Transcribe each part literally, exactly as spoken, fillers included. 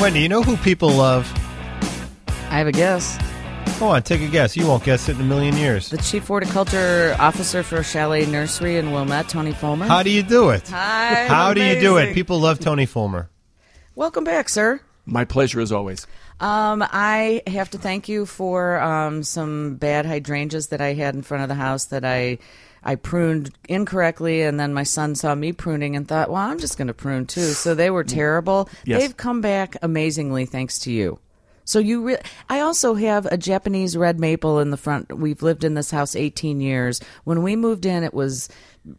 Wendy, you know who people love? I have a guess. Go on, take a guess. You won't guess it in a million years. The Chief Horticulture Officer for Chalet Nursery in Wilmette, Tony Fulmer. How do you do it? Hi. How do amazing. you do it? People love Tony Fulmer. Welcome back, sir. My pleasure as always. Um, I have to thank you for um, some bad hydrangeas that I had in front of the house that I I pruned incorrectly, and then my son saw me pruning and thought, well, I'm just going to prune too. So they were terrible. Yes. They've come back amazingly thanks to you. So you, re- I also have a Japanese red maple in the front. We've lived in this house eighteen years. When we moved in, it was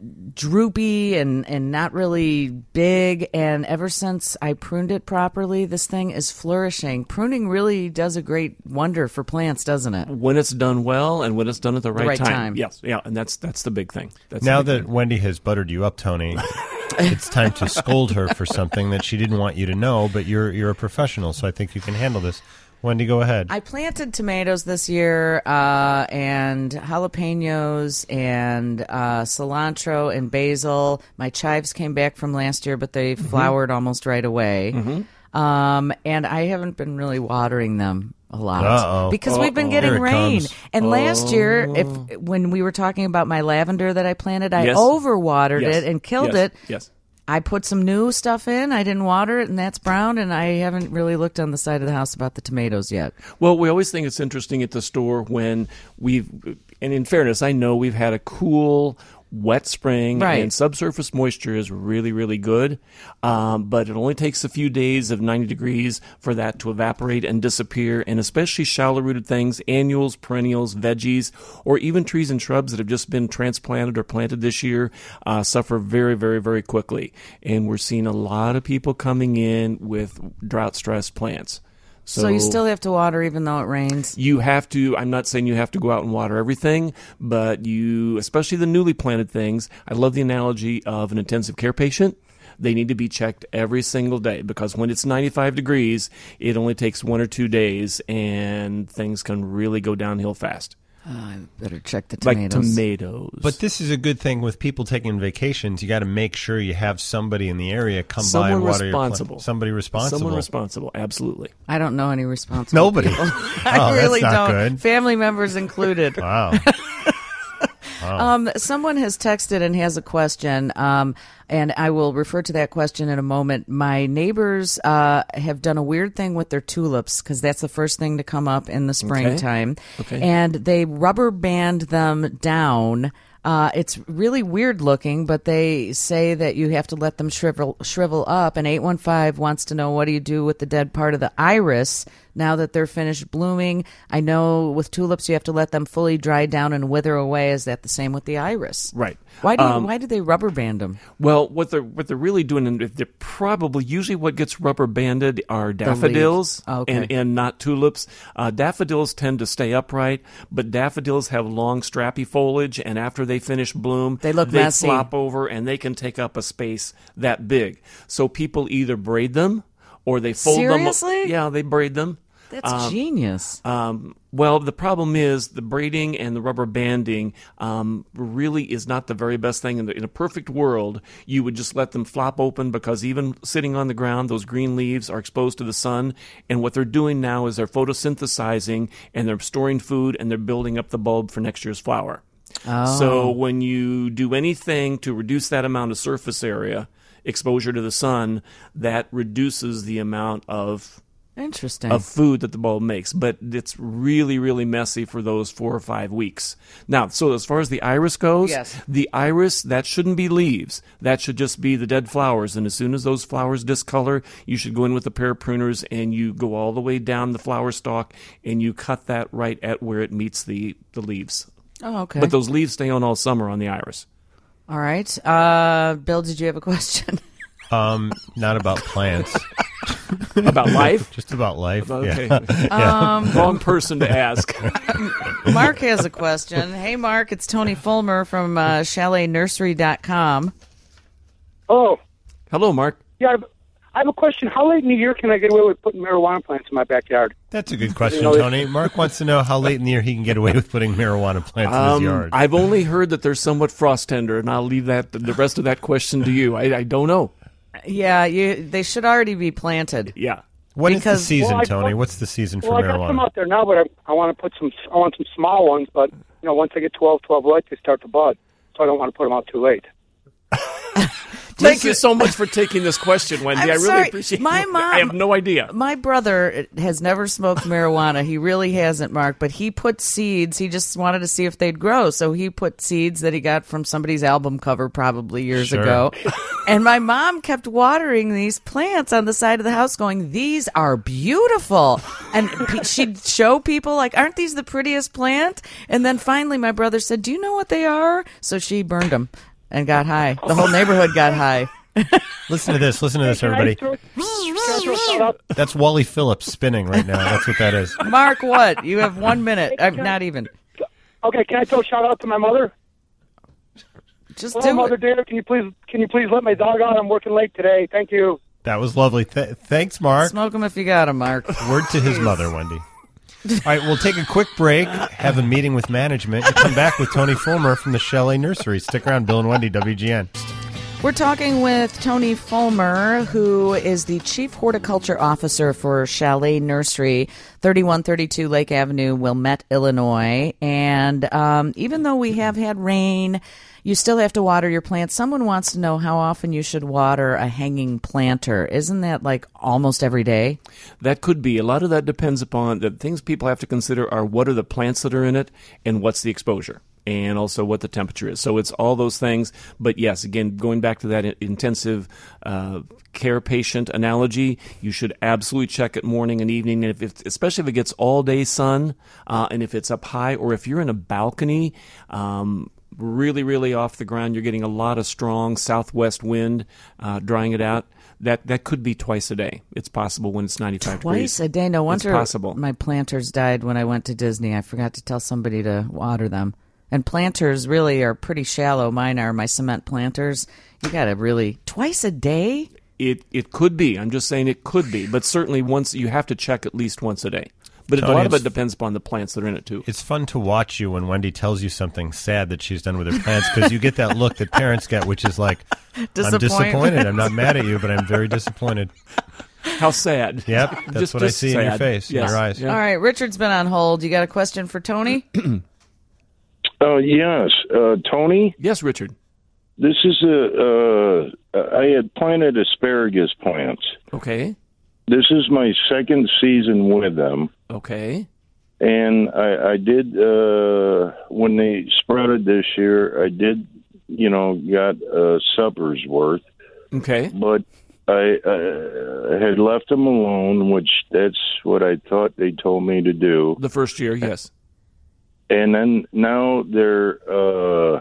droopy and, and not really big. And ever since I pruned it properly, this thing is flourishing. Pruning really does a great wonder for plants, doesn't it? When it's done well and when it's done at the right, right time. time. Yes, yeah, and that's that's the big thing. That's Now the big that thing. Wendy has buttered you up, Tony, it's time to scold her for something that she didn't want you to know, but you're you're a professional, so I think you can handle this. Wendy, go ahead. I planted tomatoes this year, uh, and jalapenos and uh, cilantro and basil. My chives came back from last year, but they Mm-hmm. flowered almost right away. Mm-hmm. Um, and I haven't been really watering them a lot Uh-oh. because we've been Uh-oh. getting Here it rain. comes. And last year, if when we were talking about my lavender that I planted, I Yes. overwatered Yes. it and killed yes. it. Yes. I put some new stuff in. I didn't water it, and that's brown. And I haven't really looked on the side of the house about the tomatoes yet. Well, we always think it's interesting at the store when we've, and in fairness, I know we've had a cool, wet spring, Right. and subsurface moisture is really, really good. Um, but it only takes a few days of ninety degrees for that to evaporate and disappear. And especially shallow-rooted things, annuals, perennials, veggies, or even trees and shrubs that have just been transplanted or planted this year uh, suffer very, very, very quickly. And we're seeing a lot of people coming in with drought-stressed plants. So, you still have to water even though it rains? You have to, I'm not saying you have to go out and water everything, but you, especially the newly planted things, I love the analogy of an intensive care patient. They need to be checked every single day because when it's ninety-five degrees, it only takes one or two days and things can really go downhill fast. Oh, I better check the Like tomatoes. tomatoes. But this is a good thing with people taking vacations. You got to make sure you have somebody in the area come by Someone and water your responsible. plant. Somebody responsible. Someone responsible, absolutely. I don't know any responsible Nobody. people. Oh, I that's really not don't. good. Family members included. Wow. Um, someone has texted and has a question, um, and I will refer to that question in a moment. My neighbors uh, have done a weird thing with their tulips because that's the first thing to come up in the springtime. Okay. And they rubber band them down. Uh, it's really weird looking, but they say that you have to let them shrivel shrivel up. And eight one five wants to know, what do you do with the dead part of the iris now that they're finished blooming? I know with tulips you have to let them fully dry down and wither away. Is that the same with the iris? Right. Why do Um, why do they rubber band them? Well, what they're what they're really doing, and they're probably usually what gets rubber banded are daffodils Oh, okay. and, and not tulips. Uh, daffodils tend to stay upright, but daffodils have long, strappy foliage, and after they finish bloom, They look they messy. flop over and they can take up a space that big. So people either braid them or they fold Seriously? them. Yeah, they braid them. That's genius. Um, well, the problem is the braiding and the rubber banding um, really is not the very best thing. In, the, in a perfect world, you would just let them flop open because even sitting on the ground, those green leaves are exposed to the sun. And what they're doing now is they're photosynthesizing and they're storing food and they're building up the bulb for next year's flower. Oh. So when you do anything to reduce that amount of surface area, exposure to the sun, that reduces the amount of Interesting. of food that the bulb makes, but it's really, really messy for those four or five weeks. Now, so as far as the iris goes, Yes. the iris, that shouldn't be leaves. That should just be the dead flowers. And as soon as those flowers discolor, you should go in with a pair of pruners and you go all the way down the flower stalk and you cut that right at where it meets the, the leaves. oh, okay. But those leaves stay on all summer on the iris. All right. Uh, Bill, did you have a question? Um, not about plants. About life? Just about life. Okay. Yeah. Um, Wrong person to ask. Mark has a question. Hey, Mark, it's Tony Fulmer from uh, chalet nursery dot com. Oh, Hello, Mark. yeah. I've, I have a question. How late in the year can I get away with putting marijuana plants in my backyard? That's a good question, You know, Tony. Mark wants to know how late in the year he can get away with putting marijuana plants in his Um, yard. I've only heard that they're somewhat frost tender, and I'll leave that the rest of that question to you. I, I don't know. Yeah, you, they should already be planted. Yeah. What is the Because- season, Well, I- Tony? What's the season for Well, I got some marijuana? out there now, but I, I want to put some. I want some small ones, but you know, once I get twelve, twelve light, they start to bud. So I don't want to put them out too late. Thank you so much for taking this question, Wendy. I'm I really sorry. appreciate My it. mom- I have no idea. My brother has never smoked marijuana. He really hasn't, Mark, but he put seeds. He just wanted to see if they'd grow. So he put seeds that he got from somebody's album cover probably years Sure. ago. And my mom kept watering these plants on the side of the house going, these are beautiful. And pe- she'd show people like, aren't these the prettiest plant? And then finally my brother said, do you know what they are? So she burned them and got high. The whole neighborhood got high. Listen to this. Listen to this, Can I everybody. throw- can I throw a shout out? That's Wally Phillips spinning right now. That's what that is. Mark, what? You have one minute. I'm not even. Okay, can I throw a shout out to my mother? Just Hello, do Mother it. dear. Can you please can you please let my dog out? I'm working late today. Thank you. That was lovely. Th- thanks, Mark. Smoke them if you got them, Mark. Word to his mother, Wendy. All right, we'll take a quick break, have a meeting with management, and come back with Tony Fulmer from the Chalet Nursery. Stick around, Bill and Wendy, W G N. We're talking with Tony Fulmer, who is the Chief Horticulture Officer for Chalet Nursery, thirty-one thirty-two Lake Avenue, Wilmette, Illinois. And um, even though we have had rain, you still have to water your plants. Someone wants to know how often you should water a hanging planter. Isn't that like almost every day? That could be. A lot of that depends upon the things people have to consider are what are the plants that are in it and what's the exposure and also what the temperature is. So it's all those things. But yes, again, going back to that i- intensive uh, care patient analogy, you should absolutely check it morning and evening, and if it's, especially if it gets all day sun uh, and if it's up high or if you're in a balcony, um, really, really off the ground, you're getting a lot of strong southwest wind uh, drying it out. That that could be twice a day. It's possible when it's ninety-five degrees. Twice a day. No wonder It's possible. my planters died when I went to Disney. I forgot to tell somebody to water them. And planters really are pretty shallow. Mine are my cement planters. You got to really twice a day. It it could be. I'm just saying it could be, but certainly once you have to check at least once a day. But Tony, a lot of it's- it depends upon the plants that are in it too. It's fun to watch you when Wendy tells you something sad that she's done with her plants because you get that look that parents get, which is like, I'm disappointed. I'm not mad at you, but I'm very disappointed. How sad. Yep, that's Just- what I just see in your sad. face, in Yes. your eyes. Yeah. All right, Richard's been on hold. You got a question for Tony? Uh, yes, uh, Tony. Yes, Richard. This is a. Uh, I had planted asparagus plants. Okay. This is my second season with them, Okay. and I, I did uh, when they sprouted this year. I did, you know, got a supper's worth, Okay. but I uh, had left them alone, which that's what I thought they told me to do. The first year, yes. And then now they're. Uh,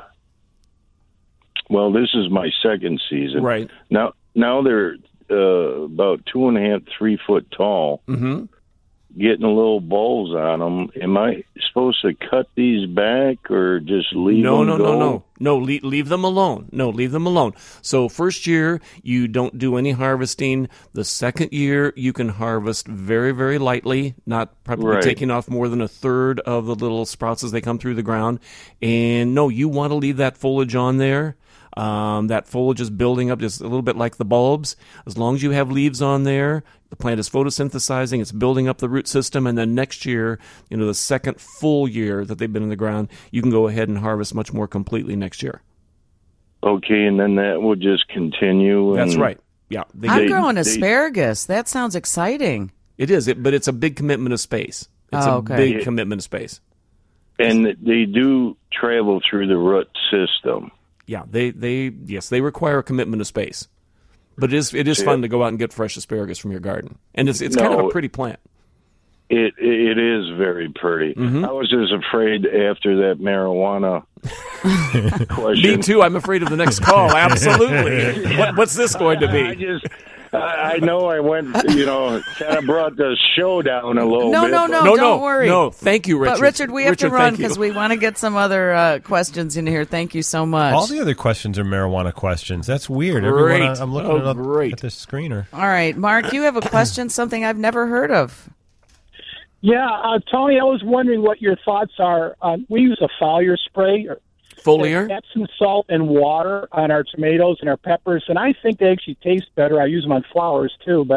well, this is my second season. Right. Now, now they're uh, about two and a half, three foot tall, Mm-hmm. getting little bulbs on them. Am I supposed to cut these back or just leave No, them no, go? no, no, no. Leave, leave them alone. No, leave them alone. So first year you don't do any harvesting. The second year you can harvest very, very lightly, not probably Right. taking off more than a third of the little sprouts as they come through the ground. And no, you want to leave that foliage on there. Um, that foliage is building up just a little bit like the bulbs. As long as you have leaves on there, the plant is photosynthesizing, it's building up the root system, and then next year, you know, the second full year that they've been in the ground, you can go ahead and harvest much more completely next year. Okay, and then that will just continue. And That's right. Yeah, they, I'm They- growing they- asparagus. That sounds exciting. it is, it, but it's a big commitment of space. It's Oh, a okay. big Yeah. commitment of space. And they do travel through the root system. Yeah, they, they yes, they require a commitment of space. But it is it is Yeah. fun to go out and get fresh asparagus from your garden, and it's it's kind of No. a pretty plant. It it is very pretty. Mm-hmm. I was just afraid after that marijuana question. Me too. I'm afraid of the next call. Absolutely. What, what's this going to I be? just, I, I know I went, you know, kind of brought the show down a little No, bit. no, but- no. No, don't no, worry. no. Thank you, Richard. But Richard, we have Richard, to run thank you. because we want to get some other uh, questions in here. Thank you so much. All the other questions are marijuana questions. That's weird. Great. Everyone, I'm looking Oh, at, great. at this screener. All right, Mark, you have a question, something I've never heard of. Yeah, uh, Tony, I was wondering what your thoughts are. Um, we use a foliar spray, or Foliar. Epsom salt and water on our tomatoes and our peppers, and I think they actually taste better. I use them on flowers too, but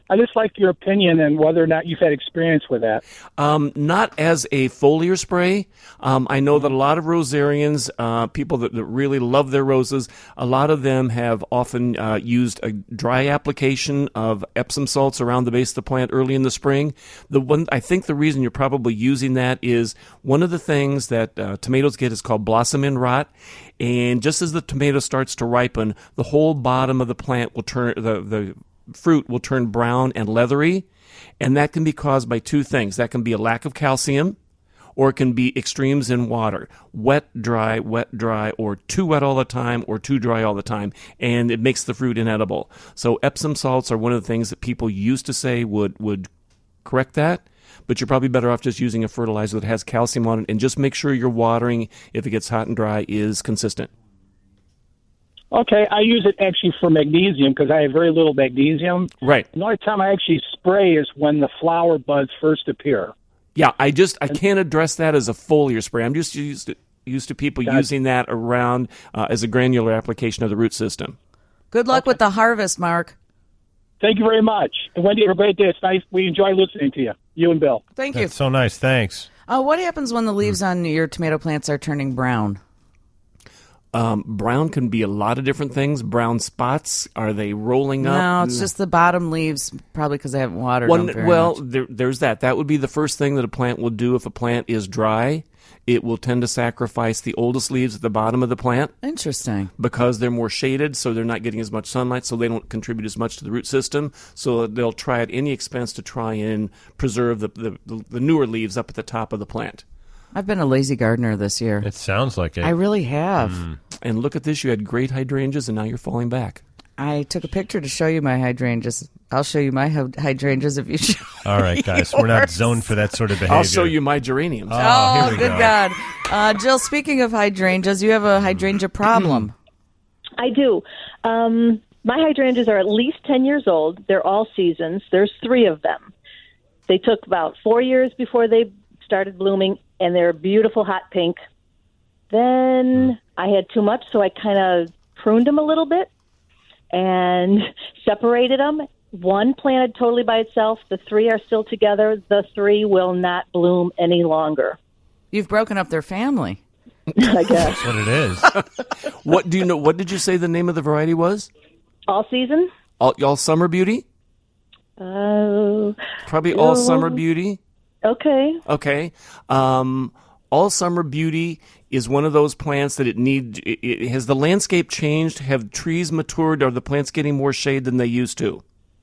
I just like your opinion and whether or not you've had experience with that. Um, not as a foliar spray. Um, I know that a lot of rosarians, uh, people that, that really love their roses, a lot of them have often uh, used a dry application of Epsom salts around the base of the plant early in the spring. The one, I think the reason you're probably using that is one of the things that uh, tomatoes get is called blossom end rot. And just as the tomato starts to ripen, the whole bottom of the plant will turn, the, the fruit will turn brown and leathery, and that can be caused by two things. That can be a lack of calcium, or it can be extremes in water. Wet, dry, wet, dry, or too wet all the time, or too dry all the time, and it makes the fruit inedible. So Epsom salts are one of the things that people used to say would, would correct that, but you're probably better off just using a fertilizer that has calcium on it, and just make sure your watering, if it gets hot and dry, is consistent. Okay, I use it actually for magnesium because I have very little magnesium. Right. The only time I actually spray is when the flower buds first appear. Yeah, I just I can't address that as a foliar spray. I'm just used to, used to people Gotcha. using that around uh, as a granular application of the root system. Good luck Okay. with the harvest, Mark. Thank you very much. And Wendy, have a great day. It's nice. We enjoy listening to you, you and Bill. Thank you. That's so nice. Thanks. Uh, what happens when the leaves on your tomato plants are turning brown? Um, brown can be a lot of different things. Brown spots, are they rolling up? No, it's just the bottom leaves, probably because I haven't watered One, them very well, much. there, there's that. That would be the first thing that a plant will do if a plant is dry. It will tend to sacrifice the oldest leaves at the bottom of the plant Interesting. because they're more shaded, so they're not getting as much sunlight, so they don't contribute as much to the root system. So they'll try at any expense to try and preserve the, the, the newer leaves up at the top of the plant. I've been a lazy gardener this year. It sounds like it. I really have. And look at this, you had great hydrangeas, and now you're falling back. I took a picture to show you my hydrangeas. I'll show you my hy- hydrangeas if you show All right, guys. We're not zoned for that sort of behavior. I'll show you my geraniums. Oh, Oh, here we good go. God. Uh, Jill, speaking of hydrangeas, you have a hydrangea problem. I do. Um, my hydrangeas are at least ten years old. They're all seasons. There's three of them. They took about four years before they started blooming, and they're beautiful hot pink. Then I had too much, so I kind of pruned them a little bit and separated them. One planted totally by itself. The three are still together. The three will not bloom any longer, You've broken up their family. I guess. That's what it is. What do you know? What did you say the name of the variety was? All season? All, all Summer Beauty? Oh, Probably All Oh. Summer Beauty. okay. Okay. Um, All Summer Beauty is one of those plants that it need. It, it, has the landscape changed? Have trees matured? Are the plants getting more shade than they used to?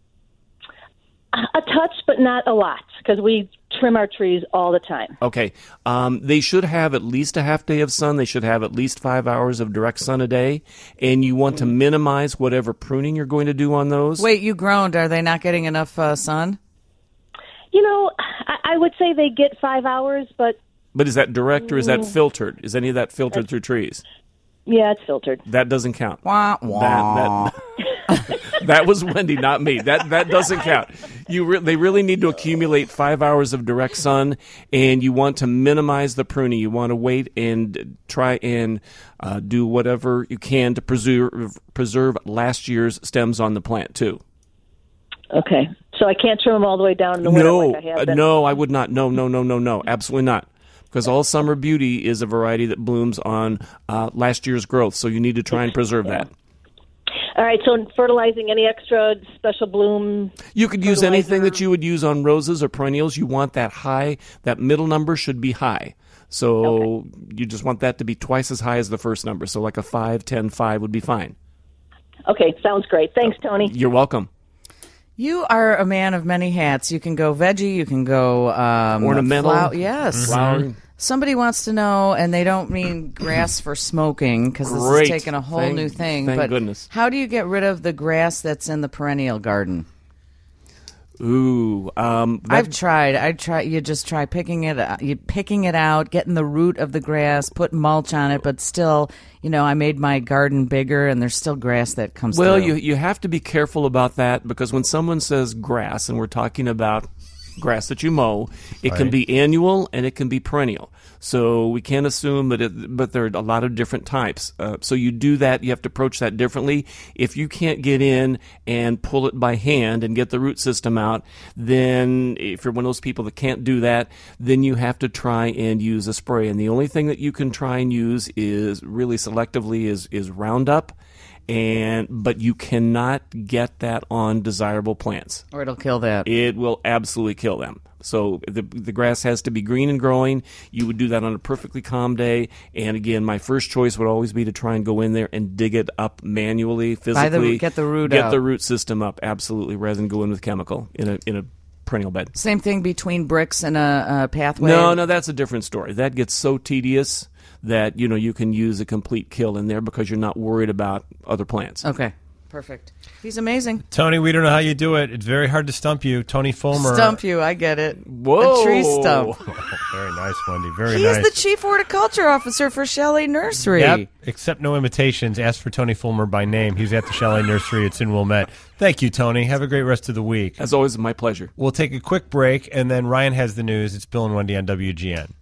A touch, but not a lot, because we trim our trees all the time. Okay. Um, they should have at least a half day of sun. They should have at least five hours of direct sun a day. And you want to minimize whatever pruning you're going to do on those. Wait, you groaned. Are they not getting enough uh, sun? You know, I, I would say they get five hours, but But is that direct or is that filtered? Is any of that filtered through trees? yeah, it's filtered. That doesn't count. Wah, wah. That, that, that was Wendy, not me. That that doesn't count. You re- they really need to accumulate five hours of direct sun, and you want to minimize the pruning. You want to wait and try and uh, do whatever you can to preserve preserve last year's stems on the plant too. Okay, so I can't trim them all the way down in the winter No, like I have uh, been. no, I would not. No, no, no, no, no, absolutely not. Because All Summer Beauty is a variety that blooms on uh, last year's growth, so you need to try and preserve that. All right, so fertilizing any extra special bloom. You could use fertilizer. anything that you would use on roses or perennials. You want that high, that middle number should be high. So Okay. you just want that to be twice as high as the first number. So like a five, ten, five would be fine. Okay, sounds great. Thanks, Tony. You're welcome. You are a man of many hats. You can go veggie. You can go um, Ornamental. flower- yes. Flower. Somebody wants to know, and they don't mean grass for smoking because this Great. is taking a whole Thank- new thing. thank but goodness. how do you get rid of the grass that's in the perennial garden? Ooh. Um, that- I've tried. I try. You just try picking it. uh, You picking it out, getting the root of the grass, put mulch on it, but still, you know, I made my garden bigger, and there's still grass that comes. well, through. you you have to be careful about that because when someone says grass, and we're talking about grass that you mow, it can Right. be annual and it can be perennial. So we can't assume, but it, but there are a lot of different types. Uh, so you do that. You have to approach that differently. If you can't get in and pull it by hand and get the root system out, then if you're one of those people that can't do that, then you have to try and use a spray. And the only thing that you can try and use is really selectively is is Roundup. And but you cannot get that on desirable plants, or it'll kill that. It will absolutely kill them. So the the grass has to be green and growing. You would do that on a perfectly calm day. And again, my first choice would always be to try and go in there and dig it up manually, physically. By the, get the root get out. the root system up, absolutely, rather than go in with chemical in a in a perennial bed. Same thing between bricks and a, a pathway. No, no, that's a different story. That gets so tedious that, you know, you can use a complete kill in there because you're not worried about other plants. Okay. Perfect. He's amazing. Tony, we don't know how you do it. It's very hard to stump you. Tony Fulmer. Stump you, I get it. Whoa. A tree stump. Oh, very nice, Wendy. Very He's nice. He's the chief horticulture officer for Chalet Nursery. Yep, except no imitations. Ask for Tony Fulmer by name. He's at the Chalet Nursery. It's in Wilmette. Thank you, Tony. Have a great rest of the week. As always, my pleasure. We'll take a quick break, and then Ryan has the news. It's Bill and Wendy on W G N.